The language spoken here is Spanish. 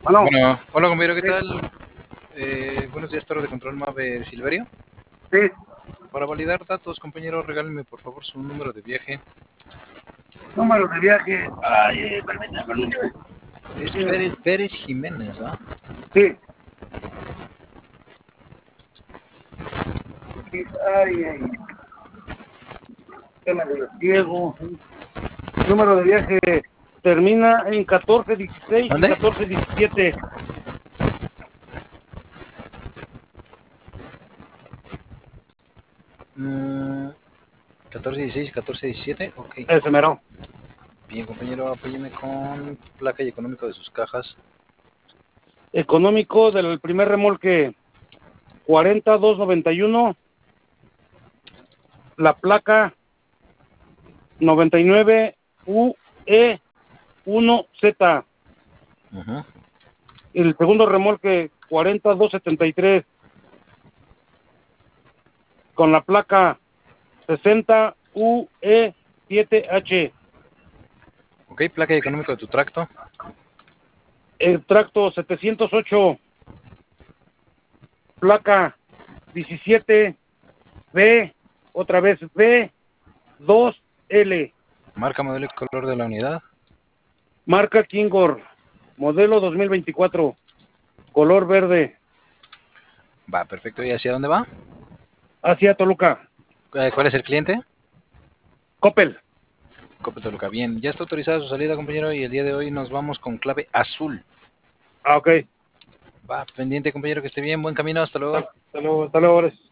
Bueno, Bueno, hola compañero, ¿qué sí, tal? Buenos días, torre de control Mave Silverio. sí, Para validar datos, compañero, regálenme por favor su número de viaje. número de viaje. Ay, permítame. Es Sí, Pérez Jiménez, ¿ah? sí, sí, ay, tema de Diego. Número de viaje termina en 1416 y ¿Dónde? 1417. Mm, 1416, 1417, ok. Ese mero. Bien, compañero, apóyeme con placa y económico de sus cajas. Económico del primer remolque 40291. La placa 99 UE1Z. Ujú. El segundo remolque 40273 con la placa 60 UE7H. Ok, placa y económico de tu tracto. El tracto 708, placa 17B, otra vez B2L, Marca, modelo y color de la unidad. marca Kingor, modelo 2024, color verde, Va, perfecto. ¿Y hacia dónde va? hacia Toluca. ¿Cuál es el cliente? Coppel. Coppel Toluca. Bien, ya está autorizada su salida, compañero, y el día de hoy nos vamos con clave azul. Ah, ok. Va, pendiente, compañero, que esté bien. Buen camino, hasta luego. Hasta luego, Ores.